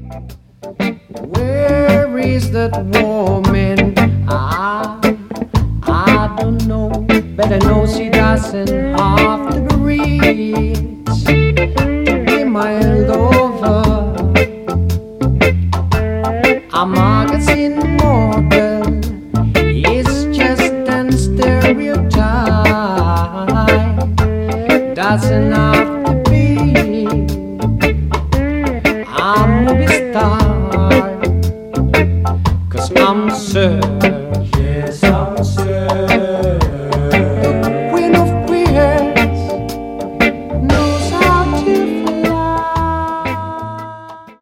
Where is that woman? I don't know, but I know she doesn't have to be rich to be my lover. A magazine model is just an stereotype. Doesn't have to be a movie star. 'Cause I'm sure, yes I'm sure,